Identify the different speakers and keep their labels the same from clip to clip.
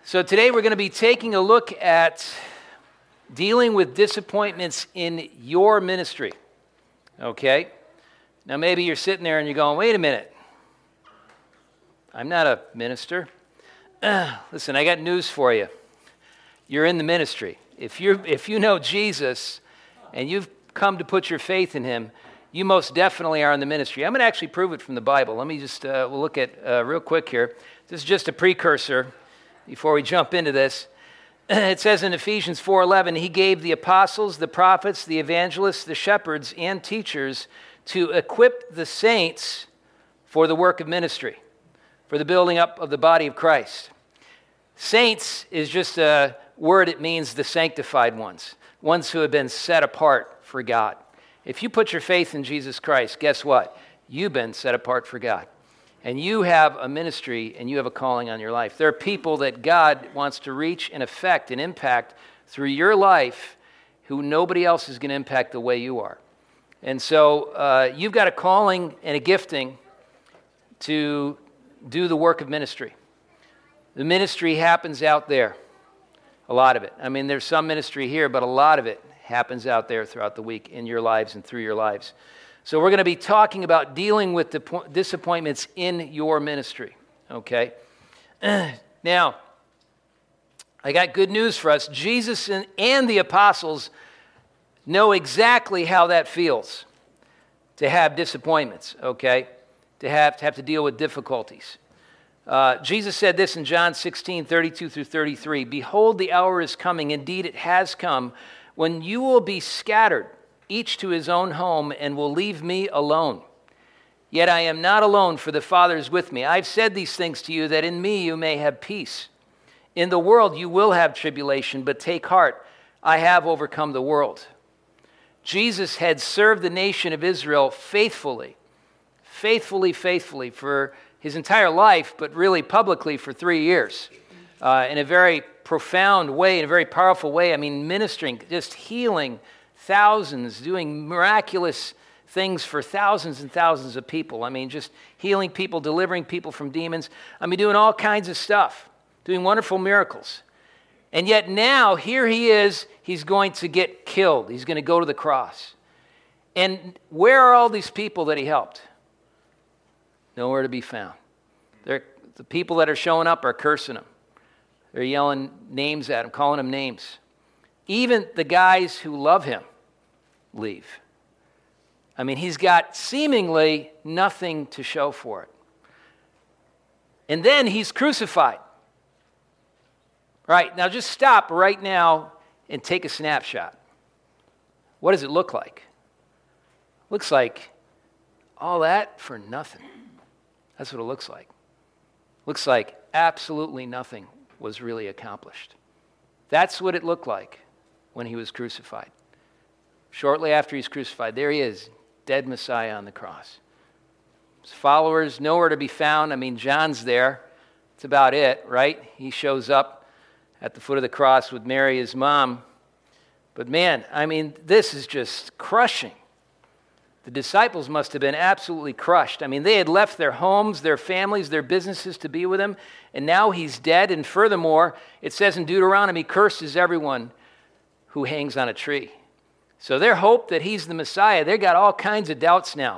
Speaker 1: So today we're going to be taking a look at dealing with disappointments in your ministry. Okay? Now maybe you're sitting there and you're going, wait a minute. I'm not a minister. Listen, I got news for you. You're in the ministry. If you know Jesus and you've come to put your faith in him, you most definitely are in the ministry. I'm going to actually prove it from the Bible. Let me just, we'll look at real quick here. This is just a precursor before we jump into this. It says in Ephesians 4:11, he gave the apostles, the prophets, the evangelists, the shepherds, and teachers to equip the saints for the work of ministry, for the building up of the body of Christ. Saints is just a word. It means the sanctified ones who have been set apart for God. If you put your faith in Jesus Christ, guess what? You've been set apart for God. And you have a ministry and you have a calling on your life. There are people that God wants to reach and affect and impact through your life who nobody else is going to impact the way you are. And so you've got a calling and a gifting to do the work of ministry. The ministry happens out there, a lot of it. I mean, there's some ministry here, but a lot of it happens out there throughout the week in your lives and through your lives. So we're going to be talking about dealing with the disappointments in your ministry, okay? Now, I got good news for us. Jesus and the apostles know exactly how that feels to have disappointments, okay? To have to deal with difficulties. Jesus said this in John 16:32 through 33. Behold, the hour is coming, indeed it has come, when you will be scattered, each to his own home, and will leave me alone. Yet I am not alone, for the Father is with me. I've said these things to you, that in me you may have peace. In the world you will have tribulation, but take heart, I have overcome the world. Jesus had served the nation of Israel faithfully for his entire life, but really publicly for 3 years, in a very profound way, in a very powerful way. I mean, ministering, just healing thousands, doing miraculous things for thousands and thousands of people. I mean, just healing people, delivering people from demons. I mean, doing all kinds of stuff, doing wonderful miracles. And yet now, here he is, he's going to get killed. He's going to go to the cross. And where are all these people that he helped? Nowhere to be found. The people that are showing up are cursing him. They're yelling names at him, calling him names. Even the guys who love him leave. I mean, he's got seemingly nothing to show for it. And then he's crucified. Right, now just stop right now and take a snapshot. What does it look like? Looks like all that for nothing. That's what it looks like. Looks like absolutely nothing was really accomplished. That's what it looked like when he was crucified. Shortly after he's crucified, there he is, dead Messiah on the cross. His followers, nowhere to be found. I mean, John's there. That's about it, right? He shows up at the foot of the cross with Mary, his mom. But man, I mean, this is just crushing. The disciples must have been absolutely crushed. I mean, they had left their homes, their families, their businesses to be with him, and now he's dead. And furthermore, it says in Deuteronomy, cursed is everyone who hangs on a tree. So their hope that he's the Messiah, they got all kinds of doubts now.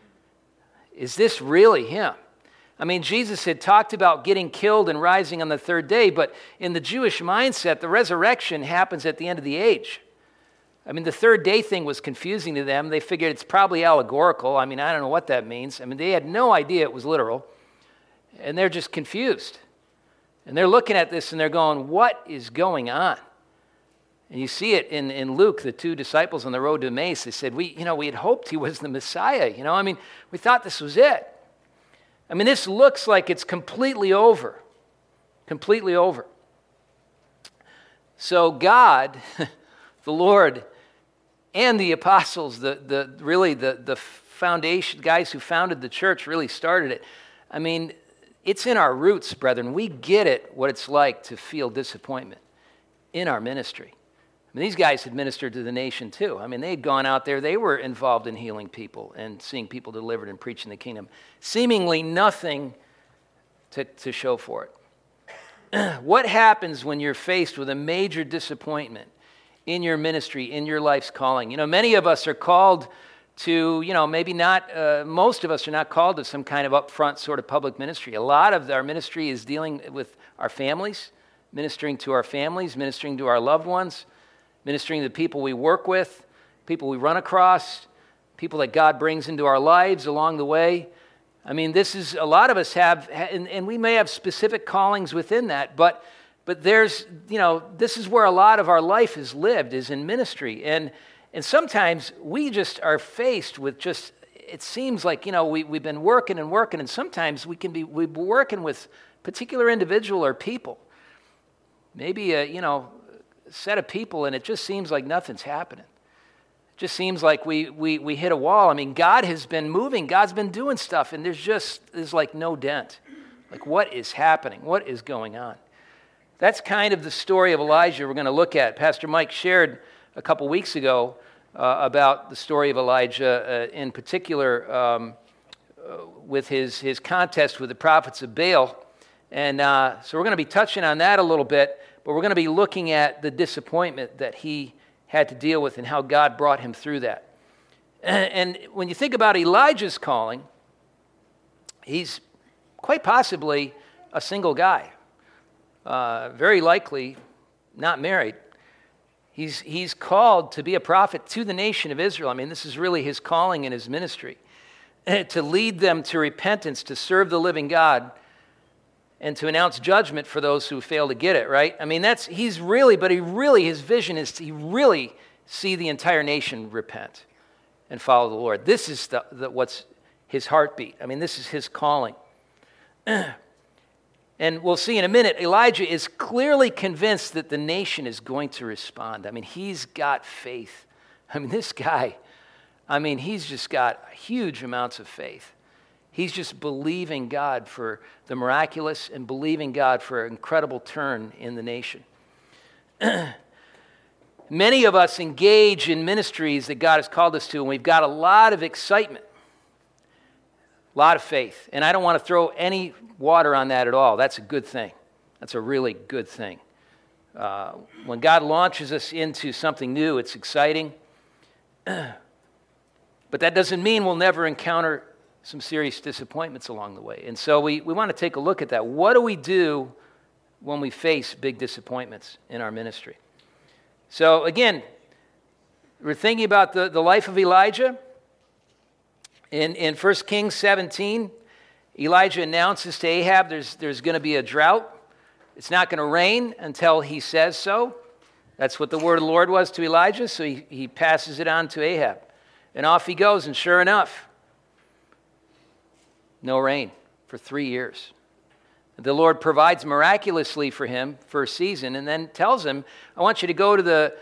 Speaker 1: Is this really him? I mean, Jesus had talked about getting killed and rising on the third day, but in the Jewish mindset, the resurrection happens at the end of the age. I mean, the third day thing was confusing to them. They figured it's probably allegorical. I mean, I don't know what that means. I mean, they had no idea it was literal. And they're just confused. And they're looking at this and they're going, what is going on? And you see it in Luke, the two disciples on the road to Emmaus. They said, we had hoped he was the Messiah. I mean, we thought this was it. I mean, this looks like it's completely over. Completely over. So God, the Lord, and the apostles, the foundation guys who founded the church really started it. I mean, it's in our roots, brethren. We get it, what it's like to feel disappointment in our ministry. I mean, these guys had ministered to the nation too. I mean, they had gone out there. They were involved in healing people and seeing people delivered and preaching the kingdom. Seemingly nothing to show for it. What happens when you're faced with a major disappointment in your ministry, in your life's calling? You know, many of us are called to, maybe not, most of us are not called to some kind of upfront sort of public ministry. A lot of our ministry is dealing with our families, ministering to our families, ministering to our loved ones, ministering to the people we work with, people we run across, people that God brings into our lives along the way. I mean, this is, a lot of us have, and we may have specific callings within that, but there's, this is where a lot of our life is lived, is in ministry. And sometimes we just are faced with just, it seems like, we've been working, and sometimes we're working with particular individual or people. Maybe a set of people, and it just seems like nothing's happening. It just seems like we hit a wall. I mean, God has been moving. God's been doing stuff, and there's like no dent. Like, what is happening? What is going on? That's kind of the story of Elijah we're going to look at. Pastor Mike shared a couple weeks ago about the story of Elijah, in particular with his contest with the prophets of Baal. And so we're going to be touching on that a little bit, but we're going to be looking at the disappointment that he had to deal with and how God brought him through that. And when you think about Elijah's calling, he's quite possibly a single guy, very likely not married. He's called to be a prophet to the nation of Israel. I mean, this is really his calling in his ministry, to lead them to repentance, to serve the living God, and to announce judgment for those who fail to get it, right? I mean, his vision is to really see the entire nation repent and follow the Lord. This is what's his heartbeat. I mean, this is his calling. And we'll see in a minute, Elijah is clearly convinced that the nation is going to respond. I mean, he's got faith. I mean, this guy, he's just got huge amounts of faith. He's just believing God for the miraculous and believing God for an incredible turn in the nation. Many of us engage in ministries that God has called us to, and we've got a lot of excitement, a lot of faith. And I don't want to throw any water on that at all. That's a good thing. That's a really good thing. When God launches us into something new, it's exciting. But that doesn't mean we'll never encounter some serious disappointments along the way. And so we want to take a look at that. What do we do when we face big disappointments in our ministry? So again, we're thinking about the life of Elijah. In 1 Kings 17, Elijah announces to Ahab there's going to be a drought. It's not going to rain until he says so. That's what the word of the Lord was to Elijah, so he passes it on to Ahab. And off he goes, and sure enough, no rain for 3 years. The Lord provides miraculously for him for a season, and then tells him, I want you to go to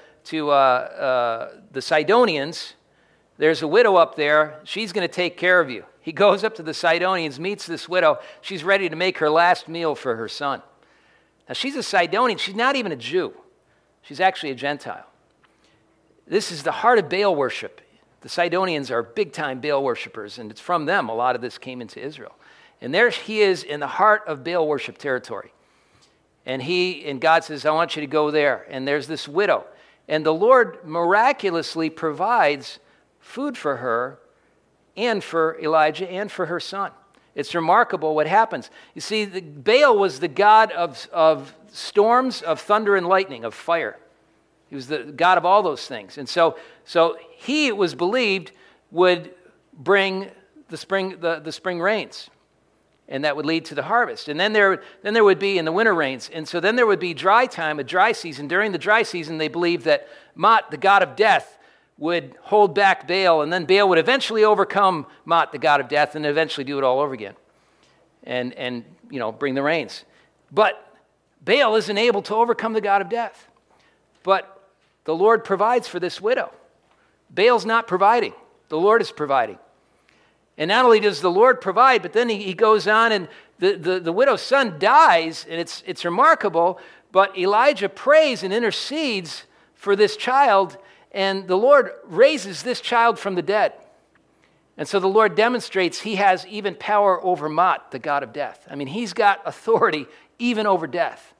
Speaker 1: the Sidonians. There's a widow up there. She's going to take care of you. He goes up to the Sidonians, meets this widow. She's ready to make her last meal for her son. Now, she's a Sidonian. She's not even a Jew. She's actually a Gentile. This is the heart of Baal worship. The Sidonians are big-time Baal worshipers, and it's from them a lot of this came into Israel. And there he is in the heart of Baal worship territory. And God says, I want you to go there. And there's this widow. And the Lord miraculously provides food for her and for Elijah and for her son. It's remarkable what happens. You see, Baal was the god of storms, of thunder and lightning, of fire. He was the god of all those things. And so he, it was believed, would bring the spring rains. And that would lead to the harvest. And then there would be in the winter rains. And so then there would be dry time, a dry season. During the dry season, they believed that Mot, the god of death, would hold back Baal, and then Baal would eventually overcome Mot, the god of death, and eventually do it all over again. And bring the rains. But Baal isn't able to overcome the god of death. But the Lord provides for this widow. Baal's not providing. The Lord is providing. And not only does the Lord provide, but then he goes on, and the widow's son dies, and it's remarkable, but Elijah prays and intercedes for this child, and the Lord raises this child from the dead. And so the Lord demonstrates he has even power over Mot, the god of death. I mean, he's got authority even over death.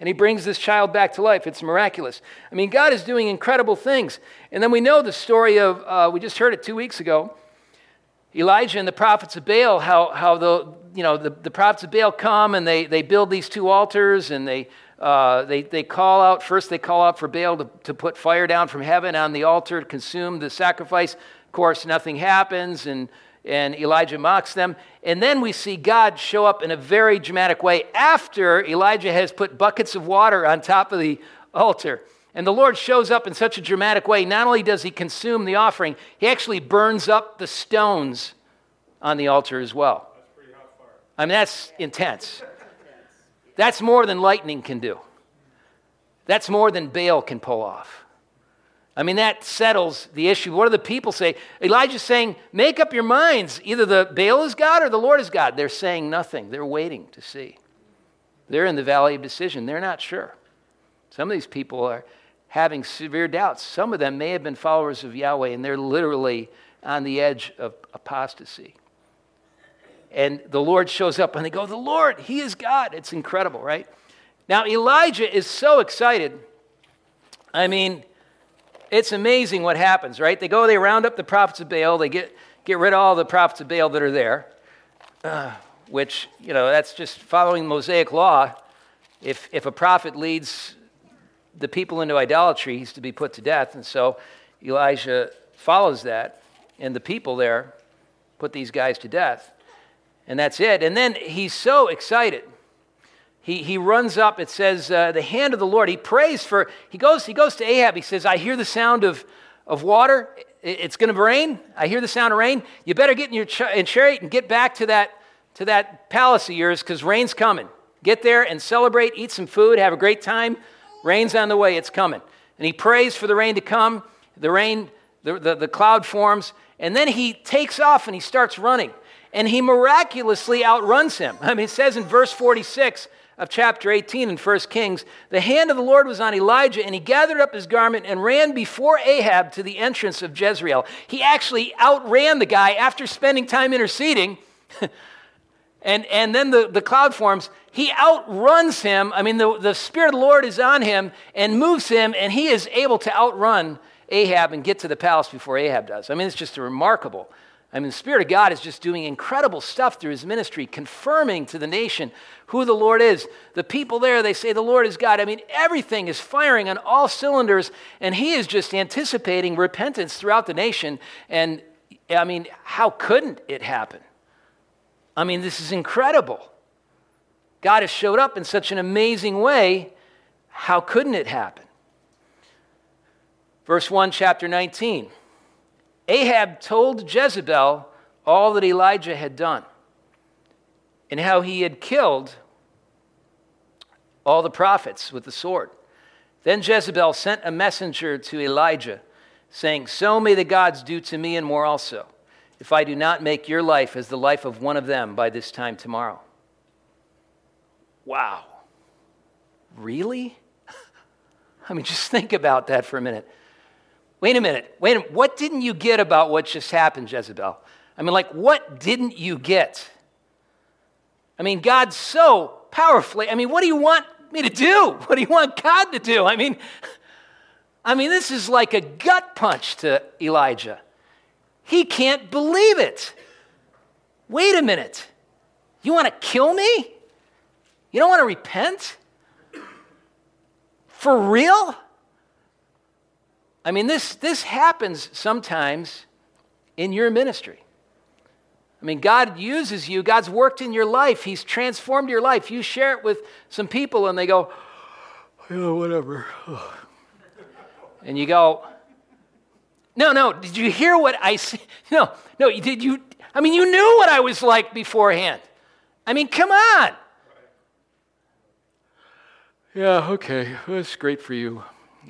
Speaker 1: and he brings this child back to life. It's miraculous. I mean, God is doing incredible things. And then we know the story of, we just heard it 2 weeks ago, Elijah and the prophets of Baal, how the prophets of Baal come and they build these two altars, and they call out, first they call out for Baal to put fire down from heaven on the altar to consume the sacrifice. Of course, nothing happens, and Elijah mocks them. And then we see God show up in a very dramatic way after Elijah has put buckets of water on top of the altar. And the Lord shows up in such a dramatic way. Not only does he consume the offering, he actually burns up the stones on the altar as well.
Speaker 2: That's pretty hot fire.
Speaker 1: I mean, that's intense. That's more than lightning can do. That's more than Baal can pull off. I mean, that settles the issue. What do the people say? Elijah's saying, make up your minds. Either the Baal is God or the Lord is God. They're saying nothing. They're waiting to see. They're in the valley of decision. They're not sure. Some of these people are having severe doubts. Some of them may have been followers of Yahweh, and they're literally on the edge of apostasy. And the Lord shows up, and they go, the Lord, he is God. It's incredible, right? Now, Elijah is so excited. I mean, it's amazing what happens, right? They round up the prophets of Baal. They get rid of all the prophets of Baal that are there, which, that's just following Mosaic law. If a prophet leads the people into idolatry, he's to be put to death. And so Elijah follows that, and the people there put these guys to death. And that's it. And then he's so excited. He runs up, it says, the hand of the Lord. He prays he goes to Ahab. He says, I hear the sound of water. It's going to rain. I hear the sound of rain. You better get in your chariot and get back to that palace of yours, because rain's coming. Get there and celebrate, eat some food, have a great time. Rain's on the way, it's coming. And he prays for the rain to come. The rain, the cloud forms, and then he takes off and he starts running. And he miraculously outruns him. I mean, it says in verse 46 of chapter 18 in 1 Kings, the hand of the Lord was on Elijah, and he gathered up his garment and ran before Ahab to the entrance of Jezreel. He actually outran the guy after spending time interceding. And then the cloud forms. He outruns him. I mean, the Spirit of the Lord is on him and moves him, and he is able to outrun Ahab and get to the palace before Ahab does. I mean, it's just remarkable. I mean, the Spirit of God is just doing incredible stuff through his ministry, confirming to the nation who the Lord is. The people there, they say the Lord is God. I mean, everything is firing on all cylinders, and he is just anticipating repentance throughout the nation. And, I mean, how couldn't it happen? I mean, this is incredible. God has showed up in such an amazing way. How couldn't it happen? Verse 1, chapter 19. Ahab told Jezebel all that Elijah had done and how he had killed all the prophets with the sword. Then Jezebel sent a messenger to Elijah, saying, so may the gods do to me and more also, if I do not make your life as the life of one of them by this time tomorrow. Wow. Really? I mean, just think about that for a minute. Wait a minute. What didn't you get about what just happened, Jezebel? I mean, what didn't you get? I mean, God's so powerfully, what do you want me to do? What do you want God to do? I mean, this is like a gut punch to Elijah. He can't believe it. Wait a minute. You want to kill me? You don't want to repent? For real? I mean, this happens sometimes in your ministry. I mean, God uses you. God's worked in your life. He's transformed your life. You share it with some people, and they go, whatever. And you go, no, did you hear what I said? No, did you? I mean, you knew what I was like beforehand. I mean, come on. Yeah, okay, that's great for you,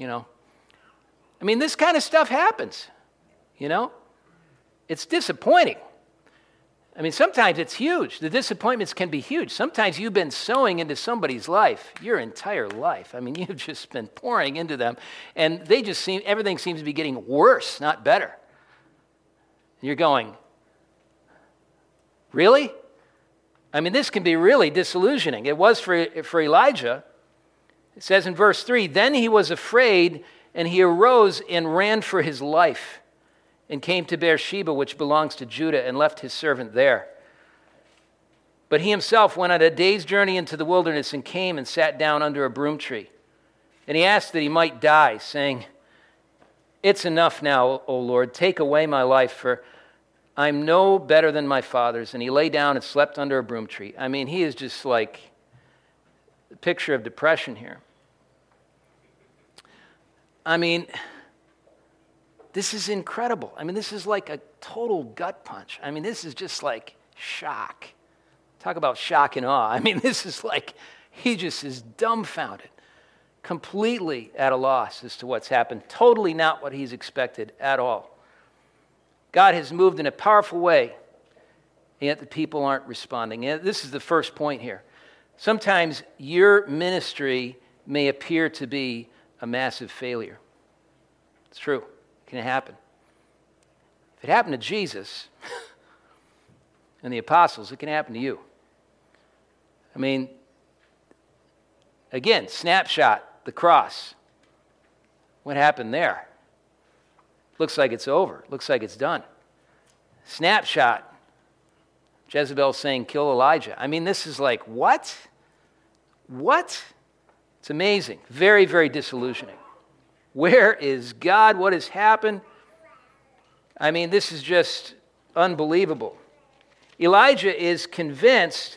Speaker 1: I mean, this kind of stuff happens, It's disappointing. I mean, sometimes it's huge. The disappointments can be huge. Sometimes you've been sowing into somebody's life, your entire life. I mean, you've just been pouring into them, and everything seems to be getting worse, not better. And you're going, really? I mean, this can be really disillusioning. It was for Elijah. It says in verse 3, "Then he was afraid, and he arose and ran for his life, and came to Beersheba, which belongs to Judah, and left his servant there. But he himself went on a day's journey into the wilderness, and came and sat down under a broom tree. And he asked that he might die, saying, 'It's enough now, O Lord, take away my life, for I'm no better than my fathers.' And he lay down and slept under a broom tree." I mean, he is just like a picture of depression here. I mean, this is incredible. I mean, this is like a total gut punch. I mean, this is just like shock. Talk about shock and awe. I mean, this is like, he just is dumbfounded, completely at a loss as to what's happened, totally not what he's expected at all. God has moved in a powerful way, and yet the people aren't responding. And this is the first point here. Sometimes your ministry may appear to be a massive failure. It's true. It can happen. If it happened to Jesus and the apostles, it can happen to you. I mean, again, snapshot, the cross. What happened there? Looks like it's over. Looks like it's done. Snapshot, Jezebel saying, "Kill Elijah." I mean, this is like, what? What? It's amazing. Very, very disillusioning. Where is God? What has happened? I mean, this is just unbelievable. Elijah is convinced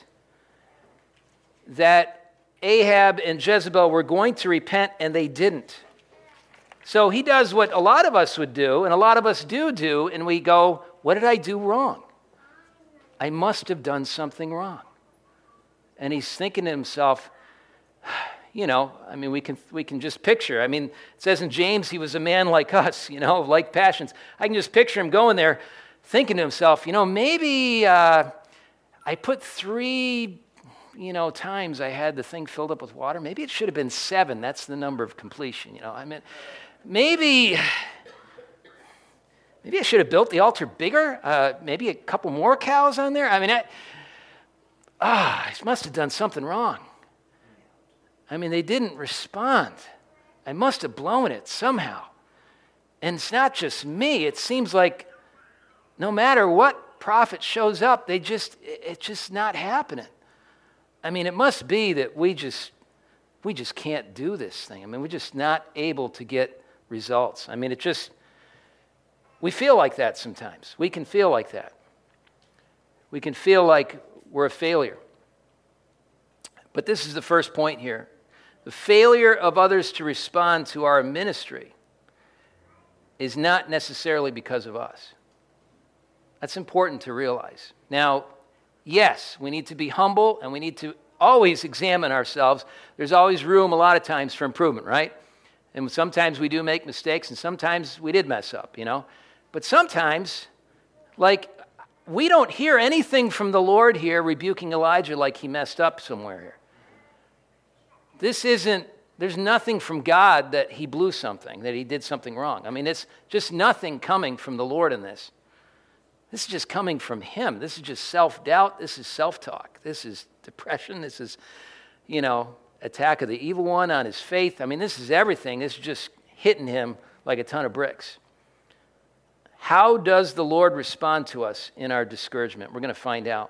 Speaker 1: that Ahab and Jezebel were going to repent, and they didn't. So he does what a lot of us would do, and a lot of us do, and we go, "What did I do wrong? I must have done something wrong." And he's thinking to himself, you know, I mean, we can just picture. I mean, it says in James, he was a man like us, you know, of like passions. I can just picture him going there, thinking to himself, you know, maybe I put 3, times I had the thing filled up with water. Maybe it should have been 7. That's the number of completion, you know. I mean, maybe I should have built the altar bigger. Maybe a couple more cows on there. I mean, I must have done something wrong. I mean, they didn't respond. I must have blown it somehow. And it's not just me. It seems like no matter what prophet shows up, it's just not happening. I mean, it must be that we just can't do this thing. I mean, we're just not able to get results. I mean, we feel like that sometimes. We can feel like that. We can feel like we're a failure. But this is the first point here. The failure of others to respond to our ministry is not necessarily because of us. That's important to realize. Now, yes, we need to be humble, and we need to always examine ourselves. There's always room a lot of times for improvement, right? And sometimes we do make mistakes, and sometimes we did mess up, you know. But sometimes, like, we don't hear anything from the Lord here rebuking Elijah like he messed up somewhere here. There's nothing from God that he blew something, that he did something wrong. I mean, it's just nothing coming from the Lord in this. This is just coming from him. This is just self-doubt. This is self-talk. This is depression. This is, attack of the evil one on his faith. I mean, this is everything. This is just hitting him like a ton of bricks. How does the Lord respond to us in our discouragement? We're going to find out.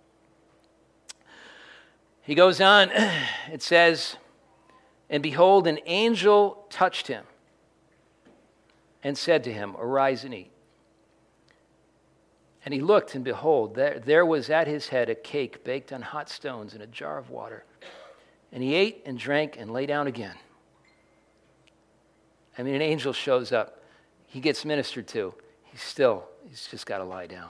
Speaker 1: He goes on, it says, "And behold, an angel touched him and said to him, 'Arise and eat.' And he looked, and behold, there was at his head a cake baked on hot stones and a jar of water. And he ate and drank and lay down again." I mean, an angel shows up. He gets ministered to. He's just got to lie down.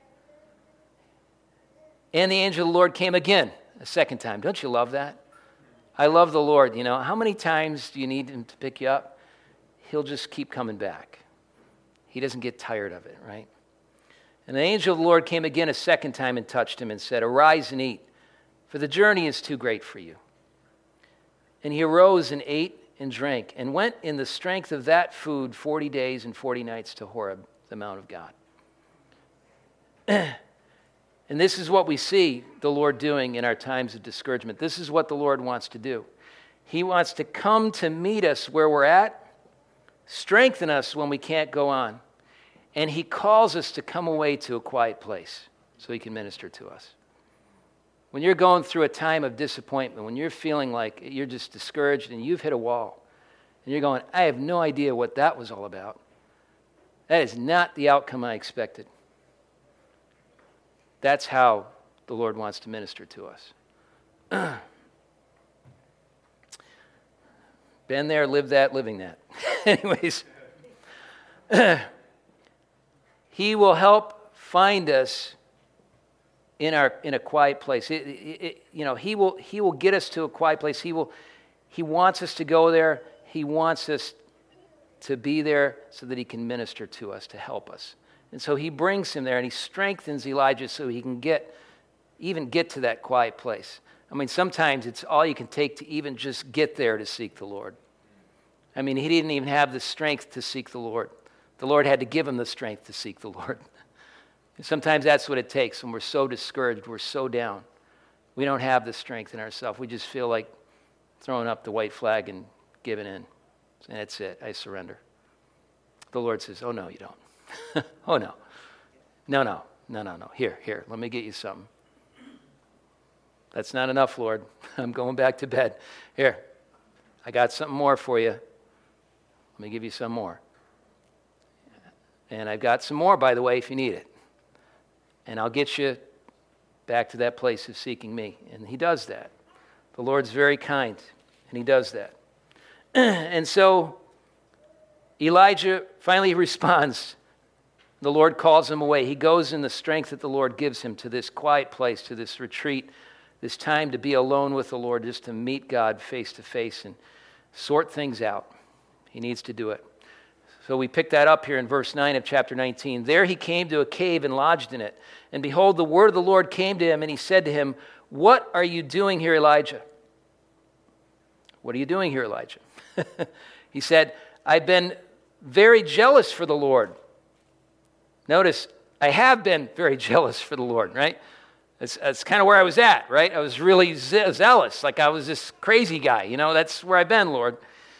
Speaker 1: And the angel of the Lord came again, a second time. Don't you love that? I love the Lord. You know, how many times do you need him to pick you up? He'll just keep coming back. He doesn't get tired of it, right? And the angel of the Lord came again a second time and touched him and said, "Arise and eat, for the journey is too great for you." And he arose and ate and drank and went in the strength of that food 40 days and 40 nights to Horeb, the Mount of God. And this is what we see the Lord doing in our times of discouragement. This is what the Lord wants to do. He wants to come to meet us where we're at, strengthen us when we can't go on, and he calls us to come away to a quiet place so he can minister to us. When you're going through a time of disappointment, when you're feeling like you're just discouraged and you've hit a wall, and you're going, I have no idea what that was all about. That is not the outcome I expected. That's how the Lord wants to minister to us. Been there, lived that, living that. Anyways, he will help find us in a quiet place. He will get us to a quiet place. He wants us to go there. He wants us to be there so that he can minister to us, to help us. And so he brings him there and he strengthens Elijah so he can get to that quiet place. I mean, sometimes it's all you can take to even just get there to seek the Lord. I mean, he didn't even have the strength to seek the Lord. The Lord had to give him the strength to seek the Lord. And sometimes that's what it takes when we're so discouraged, we're so down. We don't have the strength in ourselves. We just feel like throwing up the white flag and giving in. And that's it. I surrender. The Lord says, oh, no, you don't. Oh, no. No. Here, let me get you something. That's not enough, Lord. I'm going back to bed. Here, I got something more for you. Let me give you some more. And I've got some more, by the way, if you need it. And I'll get you back to that place of seeking me. And he does that. The Lord's very kind, and he does that. And so Elijah finally responds. The Lord calls him away. He goes in the strength that the Lord gives him to this quiet place, to this retreat, this time to be alone with the Lord, just to meet God face to face and sort things out. He needs to do it. So we pick that up here in verse 9 of chapter 19. There he came to a cave and lodged in it. And behold, the word of the Lord came to him, and he said to him, what are you doing here, Elijah? What are you doing here, Elijah? He said, I've been very jealous for the Lord. Notice, I have been very jealous for the Lord, right? That's kind of where I was at, right? I was really zealous, like I was this crazy guy. That's where I've been, Lord.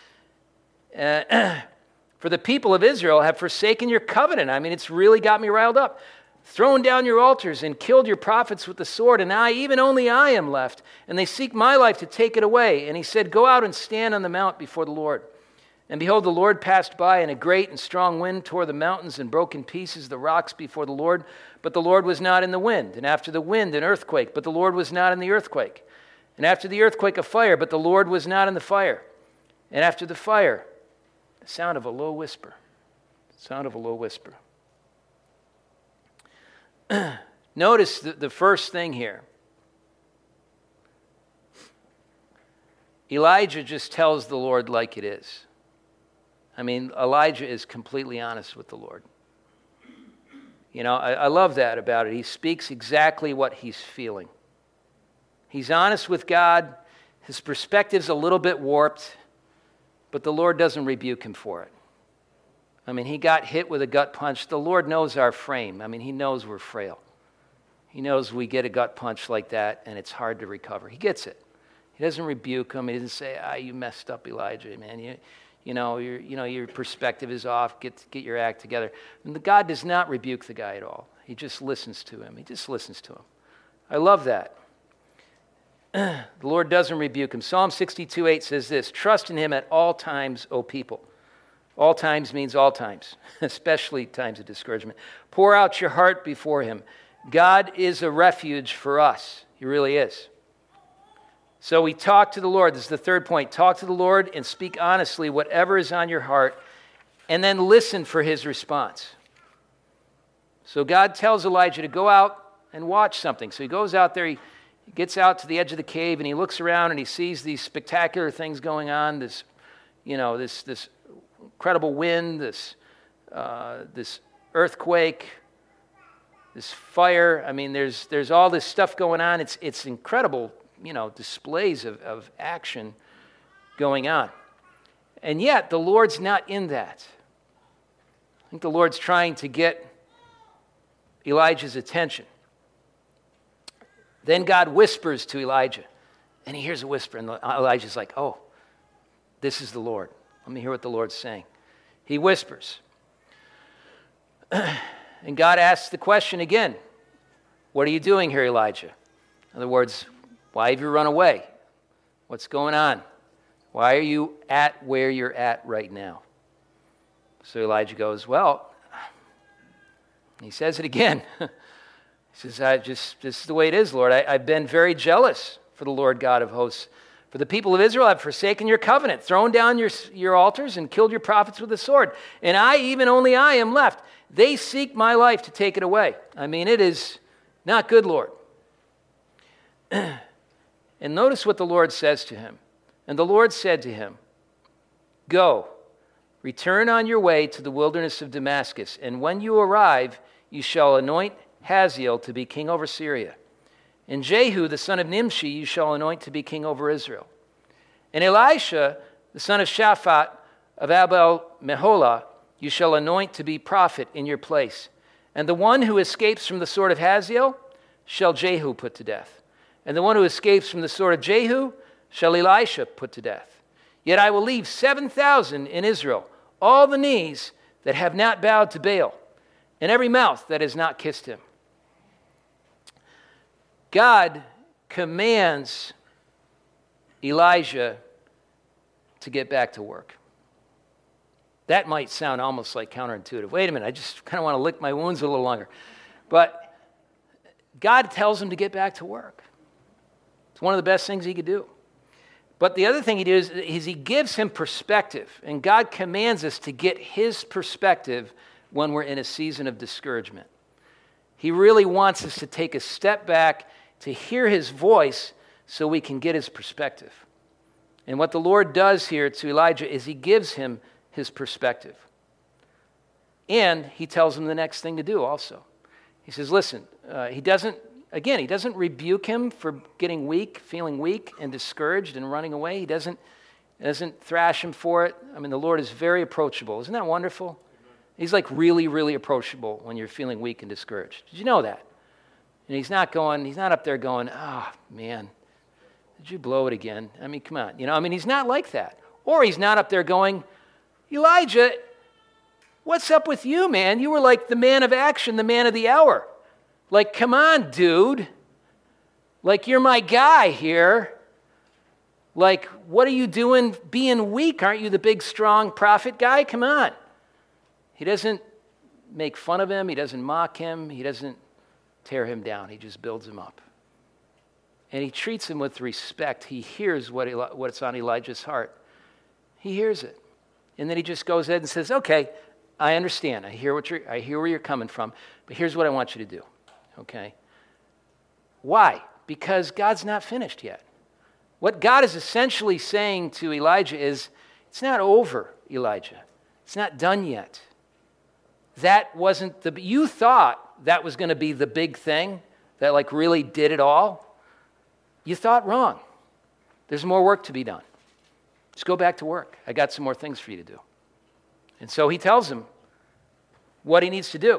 Speaker 1: For the people of Israel have forsaken your covenant. I mean, it's really got me riled up. Thrown down your altars and killed your prophets with the sword, and only I am left, and they seek my life to take it away. And he said, go out and stand on the mount before the Lord. And behold, the Lord passed by, and a great and strong wind tore the mountains and broke in pieces the rocks before the Lord. But the Lord was not in the wind. And after the wind, an earthquake, but the Lord was not in the earthquake. And after the earthquake, a fire, but the Lord was not in the fire. And after the fire, the sound of a low whisper. Notice the first thing here. Elijah just tells the Lord like it is. I mean, Elijah is completely honest with the Lord. I love that about it. He speaks exactly what he's feeling. He's honest with God. His perspective's a little bit warped, but the Lord doesn't rebuke him for it. I mean, he got hit with a gut punch. The Lord knows our frame. I mean, he knows we're frail. He knows we get a gut punch like that, and it's hard to recover. He gets it. He doesn't rebuke him. He doesn't say, you messed up, Elijah, man. Your perspective is off. Get your act together. And God does not rebuke the guy at all. He just listens to him. I love that. The Lord doesn't rebuke him. Psalm 62:8 says this, trust in him at all times, O people. All times means all times, especially times of discouragement. Pour out your heart before him. God is a refuge for us. He really is. So we talk to the Lord. This is the third point. Talk to the Lord and speak honestly whatever is on your heart, and then listen for his response. So God tells Elijah to go out and watch something. So he goes out there, he gets out to the edge of the cave, and he looks around and he sees these spectacular things going on, this incredible wind, this earthquake, this fire. I mean, there's all this stuff going on. It's incredible, displays of action going on. And yet, the Lord's not in that. I think the Lord's trying to get Elijah's attention. Then God whispers to Elijah, and he hears a whisper, and Elijah's like, oh, This is the Lord. Let me hear what the Lord's saying. He whispers. And God asks the question again, what are you doing here, Elijah? In other words, why have you run away? What's going on? Why are you at where you're at right now? So Elijah goes, well, he says it again. He says, this is the way it is, Lord. I've been very jealous for the Lord God of hosts. For the people of Israel, I've forsaken your covenant, thrown down your altars, and killed your prophets with the sword. And only I am left. They seek my life to take it away. I mean, it is not good, Lord. And notice what the Lord says to him. And the Lord said to him, go, return on your way to the wilderness of Damascus, and when you arrive, you shall anoint Hazael to be king over Syria. And Jehu, the son of Nimshi, you shall anoint to be king over Israel. And Elisha, the son of Shaphat of Abel-Meholah, you shall anoint to be prophet in your place. And the one who escapes from the sword of Hazael shall Jehu put to death. And the one who escapes from the sword of Jehu shall Elisha put to death. Yet I will leave 7,000 in Israel, all the knees that have not bowed to Baal, and every mouth that has not kissed him. God commands Elijah to get back to work. That might sound almost like counterintuitive. Wait a minute, I just kind of want to lick my wounds a little longer. But God tells him to get back to work. It's one of the best things he could do. But the other thing he does is he gives him perspective. And God commands us to get his perspective when we're in a season of discouragement. He really wants us to take a step back to hear his voice so we can get his perspective. And what the Lord does here to Elijah is he gives him his perspective. And he tells him the next thing to do also. He says, listen, he doesn't rebuke him for getting weak, feeling weak and discouraged and running away. He doesn't thrash him for it. I mean, the Lord is very approachable. Isn't that wonderful? He's like really, really approachable when you're feeling weak and discouraged. Did you know that? And he's not up there going, oh, man, did you blow it again? I mean, come on. He's not like that. Or he's not up there going, Elijah, what's up with you, man? You were like the man of action, the man of the hour. Like, come on, dude. Like, you're my guy here. Like, what are you doing being weak? Aren't you the big, strong prophet guy? Come on. He doesn't make fun of him. He doesn't mock him. He doesn't tear him down. He just builds him up. And he treats him with respect. He hears what's on Elijah's heart. He hears it. And then he just goes ahead and says, okay, I understand. I hear where you're coming from, but here's what I want you to do. Okay? Why? Because God's not finished yet. What God is essentially saying to Elijah is, it's not over, Elijah. It's not done yet. That wasn't you thought that was going to be the big thing that like really did it all. You thought wrong. There's more work to be done. Just go back to work. I got some more things for you to do. And so he tells him what he needs to do.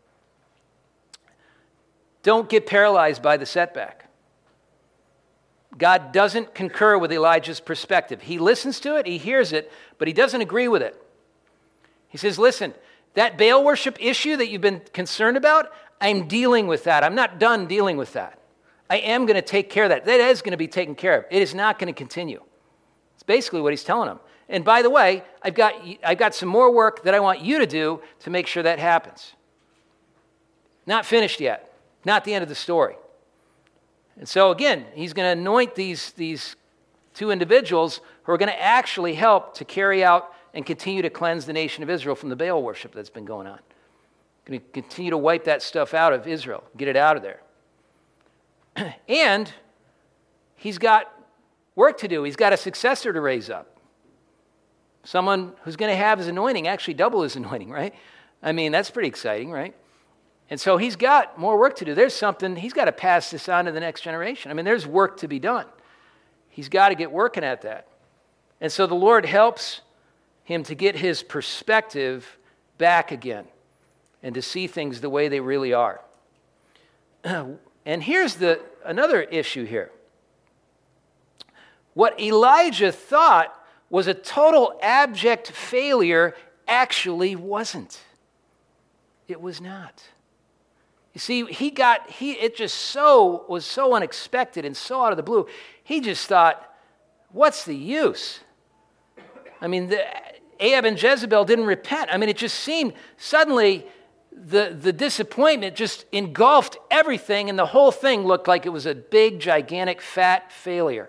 Speaker 1: Don't get paralyzed by the setback. God doesn't concur with Elijah's perspective. He listens to it, he hears it, but he doesn't agree with it. He says, listen, that Baal worship issue that you've been concerned about, I'm dealing with that. I'm not done dealing with that. I am going to take care of that. That is going to be taken care of. It is not going to continue. It's basically what he's telling him. And by the way, I've got some more work that I want you to do to make sure that happens. Not finished yet. Not the end of the story. And so again, he's going to anoint these two individuals who are going to actually help to carry out and continue to cleanse the nation of Israel from the Baal worship that's been going on. Going to continue to wipe that stuff out of Israel, get it out of there. And he's got work to do. He's got a successor to raise up. Someone who's going to have his anointing, actually double his anointing, right? I mean, that's pretty exciting, right? And so he's got more work to do. There's something, he's got to pass this on to the next generation. I mean, there's work to be done. He's got to get working at that. And so the Lord helps him to get his perspective back again and to see things the way they really are. And here's another issue here. What Elijah thought was a total abject failure actually wasn't. It was not. You see, it just was so unexpected and so out of the blue. He just thought, what's the use? I mean, Ahab and Jezebel didn't repent. I mean, it just seemed suddenly the disappointment just engulfed everything, and the whole thing looked like it was a big, gigantic, fat failure.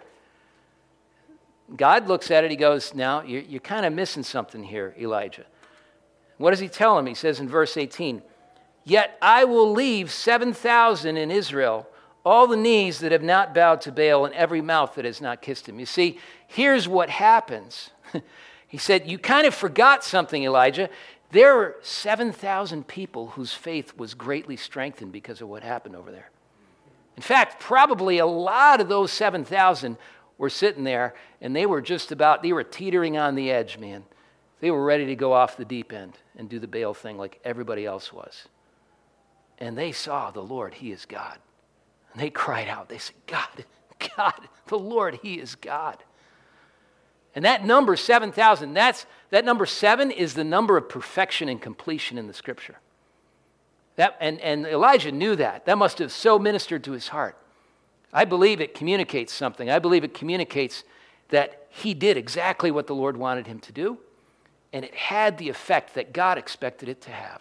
Speaker 1: God looks at it, he goes, now, you're kind of missing something here, Elijah. What does he tell him? He says in verse 18, yet I will leave 7,000 in Israel, all the knees that have not bowed to Baal and every mouth that has not kissed him. You see, here's what happens. He said, you kind of forgot something, Elijah. There were 7,000 people whose faith was greatly strengthened because of what happened over there. In fact, probably a lot of those 7,000 were sitting there, and they were teetering on the edge, man. They were ready to go off the deep end and do the Baal thing like everybody else was. And they saw the Lord, he is God. And they cried out. They said, God, the Lord, he is God. And that number, 7,000, that number 7 is the number of perfection and completion in the Scripture. And Elijah knew that. That must have so ministered to his heart. I believe it communicates something. I believe it communicates that he did exactly what the Lord wanted him to do, and it had the effect that God expected it to have.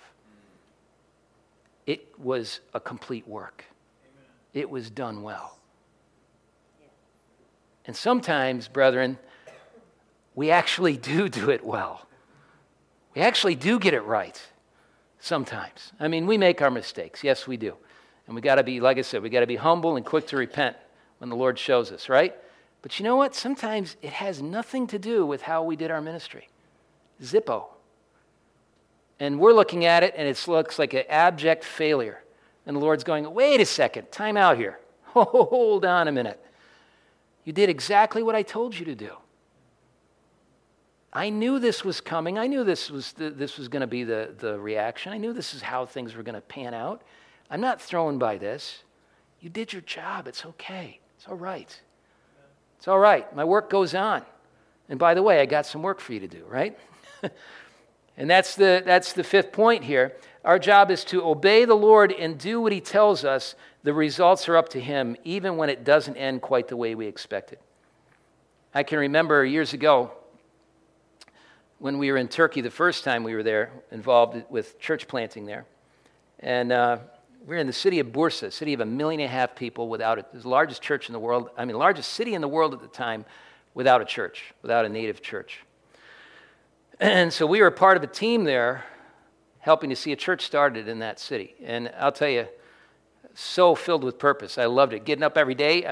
Speaker 1: It was a complete work. Amen. It was done well. And sometimes, brethren, we actually do it well. We actually do get it right sometimes. I mean, we make our mistakes. Yes, we do. And we got to be, like I said, we got to be humble and quick to repent when the Lord shows us, right? But you know what? Sometimes it has nothing to do with how we did our ministry. Zippo. And we're looking at it, and it looks like an abject failure. And the Lord's going, wait a second, time out here. Hold on a minute. You did exactly what I told you to do. I knew this was coming. I knew this was going to be the reaction. I knew this is how things were going to pan out. I'm not thrown by this. You did your job. It's okay. It's all right. It's all right. My work goes on. And by the way, I got some work for you to do, right? And that's the fifth point here. Our job is to obey the Lord and do what he tells us. The results are up to him, even when it doesn't end quite the way we expected. I can remember years ago when we were in Turkey, the first time we were there, involved with church planting there. And we were in the city of Bursa, a city of 1.5 million people without it. It was the largest church in the world, largest city in the world at the time without a church, without a native church. And so we were part of a team there helping to see a church started in that city. And I'll tell you, so filled with purpose. I loved it. Getting up every day,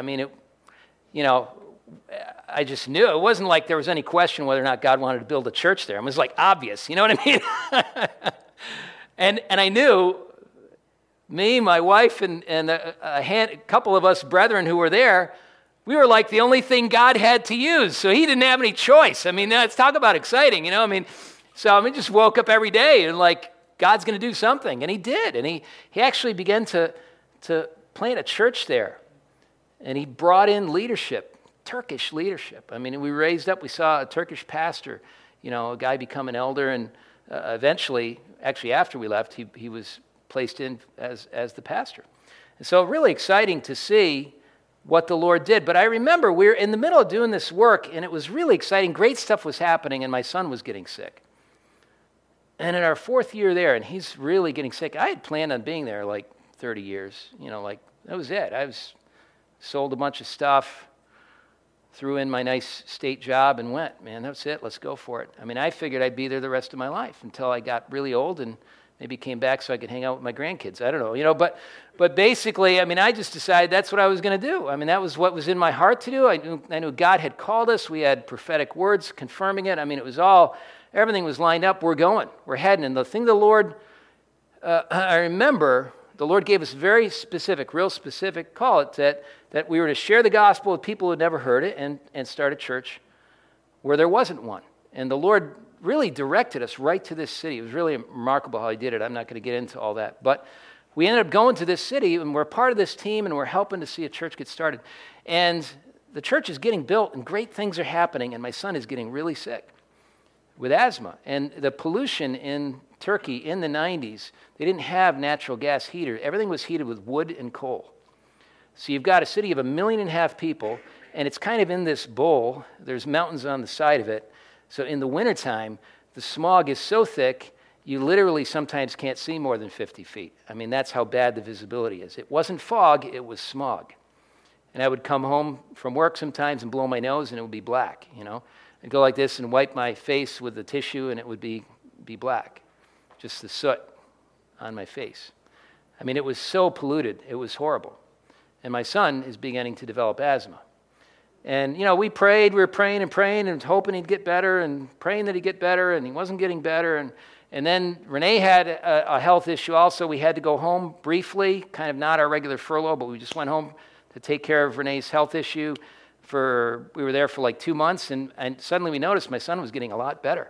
Speaker 1: I just knew. It wasn't like there was any question whether or not God wanted to build a church there. It was like obvious, you know what I mean? and I knew me, my wife, and a couple of us brethren who were there, we were like the only thing God had to use. So he didn't have any choice. I mean, let's talk about exciting, So just woke up every day and like, God's going to do something. And he did. And he actually began to plant a church there. And he brought in leadership, Turkish leadership. We saw a Turkish pastor, a guy become an elder. And eventually, actually after we left, he was placed in as the pastor. And so really exciting to see what the Lord did. But I remember we were in the middle of doing this work, and it was really exciting. Great stuff was happening, and my son was getting sick. And in our 4th year there, and he's really getting sick, I had planned on being there like 30 years. That was it. I sold a bunch of stuff, threw in my nice state job, and went. Man, that's it. Let's go for it. I figured I'd be there the rest of my life until I got really old and maybe came back so I could hang out with my grandkids. I don't know, But basically, I just decided that's what I was going to do. That was what was in my heart to do. I knew God had called us. We had prophetic words confirming it. It was everything was lined up. We're going. We're heading. And the thing the Lord, I remember, the Lord gave us very specific, real specific call it that we were to share the gospel with people who had never heard it and start a church where there wasn't one. And the Lord really directed us right to this city. It was really remarkable how he did it. I'm not going to get into all that. But we ended up going to this city, and we're part of this team, and we're helping to see a church get started. And the church is getting built and great things are happening, and my son is getting really sick with asthma. And the pollution in Turkey in the 90s, they didn't have natural gas heater. Everything was heated with wood and coal. So you've got a city of 1.5 million people, and it's kind of in this bowl. There's mountains on the side of it. So in the wintertime, the smog is so thick, you literally sometimes can't see more than 50 feet. I mean, that's how bad the visibility is. It wasn't fog, it was smog. And I would come home from work sometimes and blow my nose, and it would be black, you know. I'd go like this and wipe my face with the tissue, and it would be black, just the soot on my face. I mean, it was so polluted. It was horrible. And my son is beginning to develop asthma. And, you know, we were praying and hoping he'd get better and praying that he'd get better, and he wasn't getting better. And then Renee had a health issue also. We had to go home briefly, kind of not our regular furlough, but we just went home to take care of Renee's health issue. We were there for like 2 months, and suddenly we noticed my son was getting a lot better.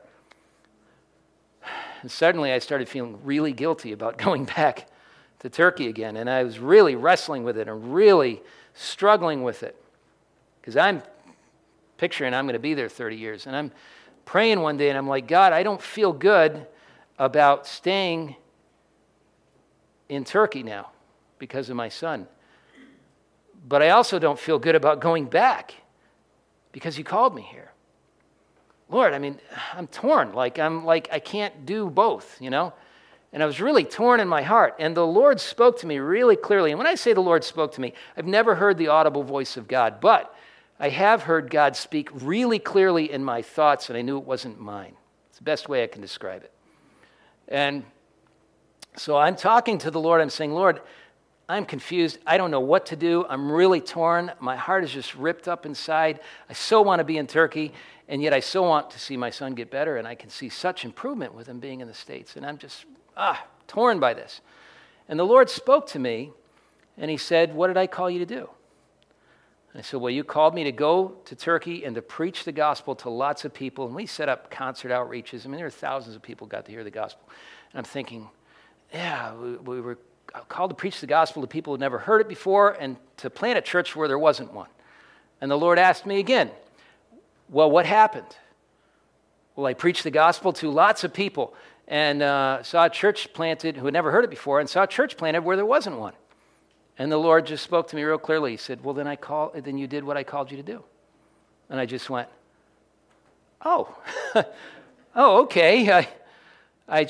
Speaker 1: And suddenly I started feeling really guilty about going back to Turkey again, and I was really wrestling with it and really struggling with it, because I'm picturing I'm going to be there 30 years, and I'm praying one day, and I'm like, God, I don't feel good about staying in Turkey now because of my son. But I also don't feel good about going back because you called me here. Lord, I mean, I'm torn. I can't do both, you know? And I was really torn in my heart. And the Lord spoke to me really clearly. And when I say the Lord spoke to me, I've never heard the audible voice of God. But I have heard God speak really clearly in my thoughts, and I knew it wasn't mine. It's the best way I can describe it. And so I'm talking to the Lord. I'm saying, Lord, I'm confused. I don't know what to do. I'm really torn. My heart is just ripped up inside. I so want to be in Turkey, and yet I so want to see my son get better, and I can see such improvement with him being in the States. And I'm just torn by this. And the Lord spoke to me, and he said, what did I call you to do? And I said, well, you called me to go to Turkey and to preach the gospel to lots of people. And we set up concert outreaches. I mean, there were thousands of people got to hear the gospel. And I'm thinking, yeah, we were called to preach the gospel to people who had never heard it before and to plant a church where there wasn't one. And the Lord asked me again, well, what happened? Well, I preached the gospel to lots of people and saw a church planted who had never heard it before, and saw a church planted where there wasn't one. And the Lord just spoke to me real clearly. He said, well, then you did what I called you to do. And I just went, oh, okay. I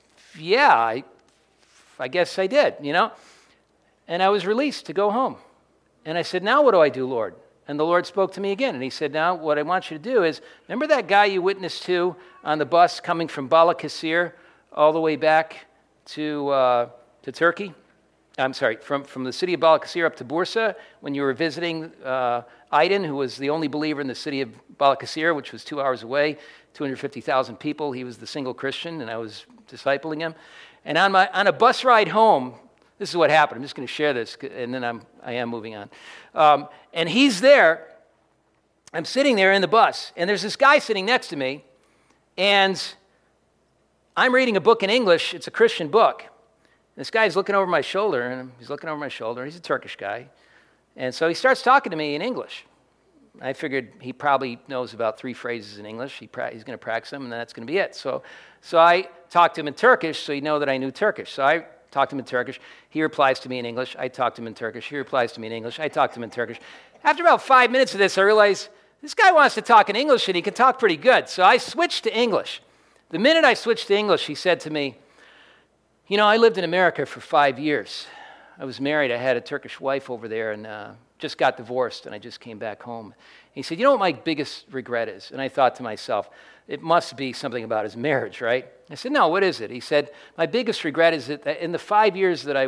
Speaker 1: guess I did, you know. And I was released to go home. And I said, now what do I do, Lord? And the Lord spoke to me again. And he said, now what I want you to do is, remember that guy you witnessed to on the bus coming from Balıkesir all the way back to Turkey? I'm sorry, from the city of Balıkesir up to Bursa, when you were visiting Aydin, who was the only believer in the city of Balıkesir, which was 2 hours away, 250,000 people. He was the single Christian, and I was discipling him. And on a bus ride home, this is what happened. I'm just going to share this, and then I am moving on. And he's there. I'm sitting there in the bus, and there's this guy sitting next to me, and I'm reading a book in English. It's a Christian book. This guy's looking over my shoulder, and he's looking over my shoulder. He's a Turkish guy. And so he starts talking to me in English. I figured he probably knows about 3 phrases in English. He's going to practice them, and that's going to be it. So I talked to him in Turkish, so he'd know that I knew Turkish. So I talked to him in Turkish. He replies to me in English. I talk to him in Turkish. He replies to me in English. I talk to him in Turkish. After about 5 minutes of this, I realized this guy wants to talk in English, and he can talk pretty good. So I switched to English. The minute I switched to English, he said to me, you know, I lived in America for 5 years. I was married. I had a Turkish wife over there, and just got divorced, and I just came back home. He said, you know what my biggest regret is? And I thought to myself, it must be something about his marriage, right? I said, no, what is it? He said, my biggest regret is that in the 5 years that I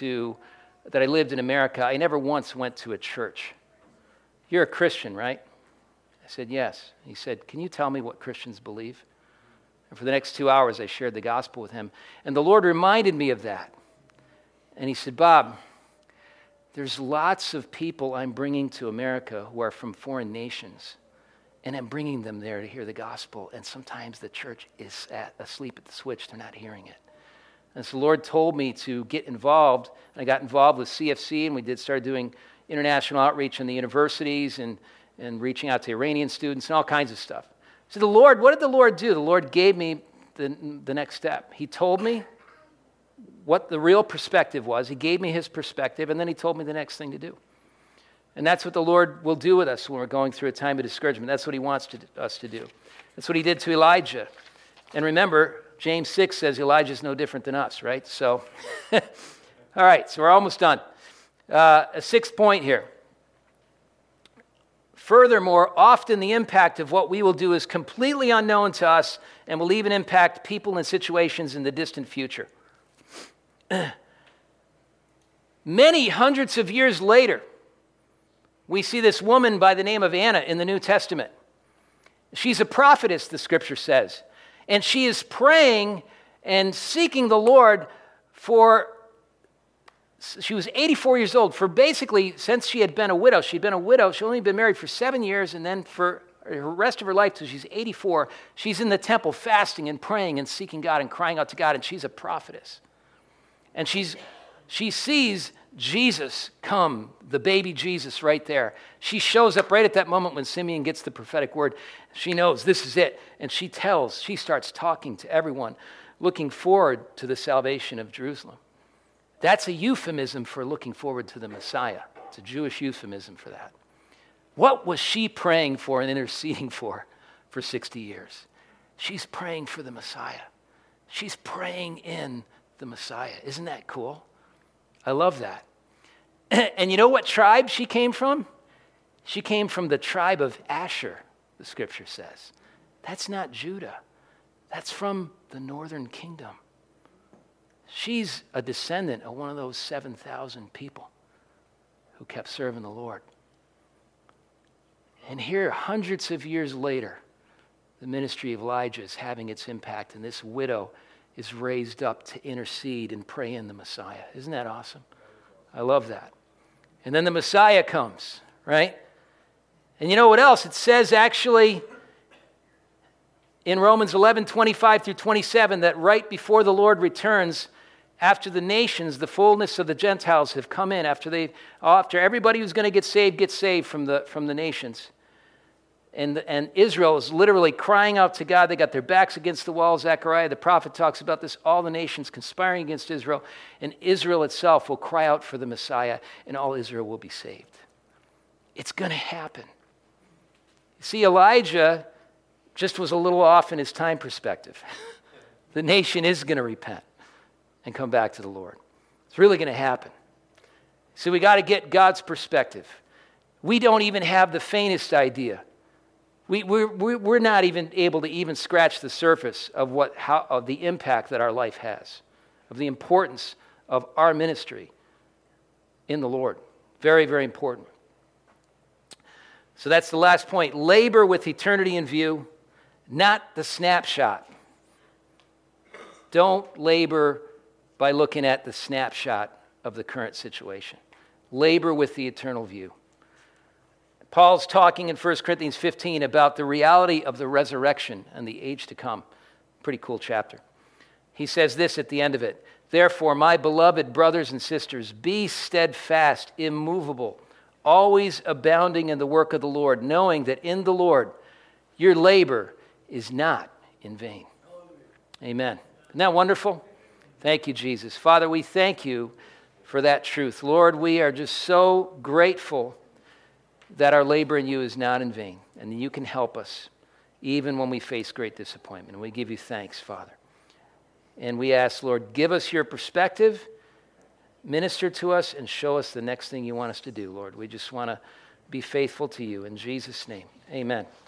Speaker 1: lived in America, I never once went to a church. You're a Christian, right? I said, yes. He said, can you tell me what Christians believe? And for the next 2 hours, I shared the gospel with him. And the Lord reminded me of that. And he said, Bob, there's lots of people I'm bringing to America who are from foreign nations. And I'm bringing them there to hear the gospel. And sometimes the church is asleep at the switch. They're not hearing it. And so the Lord told me to get involved. And I got involved with CFC, and we started doing international outreach in the universities and reaching out to Iranian students and all kinds of stuff. So what did the Lord do? The Lord gave me the next step. He told me what the real perspective was. He gave me his perspective, and then he told me the next thing to do. And that's what the Lord will do with us when we're going through a time of discouragement. That's what he wants us to do. That's what he did to Elijah. And remember, James 6 says Elijah's no different than us, right? So, all right, so we're almost done. A sixth point here. Furthermore, often the impact of what we will do is completely unknown to us and will even impact people and situations in the distant future. Many hundreds of years later, we see this woman by the name of Anna in the New Testament. She's a prophetess, the scripture says, and she is praying and seeking the Lord she was 84 years old. For basically, since she had been a widow, she'd only been married for 7 years, and then for the rest of her life, till she's 84, she's in the temple fasting and praying and seeking God and crying out to God, and she's a prophetess. And she sees Jesus come, the baby Jesus right there. She shows up right at that moment when Simeon gets the prophetic word. She knows this is it, and she starts talking to everyone, looking forward to the salvation of Jerusalem. That's a euphemism for looking forward to the Messiah. It's a Jewish euphemism for that. What was she praying for and interceding for 60 years? She's praying for the Messiah. She's praying in the Messiah. Isn't that cool? I love that. And you know what tribe she came from? She came from the tribe of Asher, the scripture says. That's not Judah. That's from the northern kingdom. She's a descendant of one of those 7,000 people who kept serving the Lord. And here, hundreds of years later, the ministry of Elijah is having its impact, and this widow is raised up to intercede and pray in the Messiah. Isn't that awesome? I love that. And then the Messiah comes, right? And you know what else? It says actually in Romans 11:25 through 27 that right before the Lord returns, after the nations, the fullness of the Gentiles have come in, after everybody who's going to get saved gets saved from the nations. And Israel is literally crying out to God. They got their backs against the wall. Zechariah, the prophet, talks about this. All the nations conspiring against Israel. And Israel itself will cry out for the Messiah, and all Israel will be saved. It's going to happen. You see, Elijah just was a little off in his time perspective. The nation is going to repent and come back to the Lord. It's really going to happen. So we got to get God's perspective. We don't even have the faintest idea. We're not even able to even scratch the surface of of the impact that our life has, of the importance of our ministry in the Lord. Very, very important. So that's the last point. Labor with eternity in view, not the snapshot. Don't labor by looking at the snapshot of the current situation. Labor with the eternal view. Paul's talking in 1 Corinthians 15 about the reality of the resurrection and the age to come. Pretty cool chapter. He says this at the end of it. Therefore, my beloved brothers and sisters, be steadfast, immovable, always abounding in the work of the Lord, knowing that in the Lord your labor is not in vain. Amen. Isn't that wonderful? Thank you, Jesus. Father, we thank you for that truth. Lord, we are just so grateful that our labor in you is not in vain, and you can help us even when we face great disappointment. And we give you thanks, Father. And we ask, Lord, give us your perspective, minister to us, and show us the next thing you want us to do, Lord. We just want to be faithful to you. In Jesus' name, amen.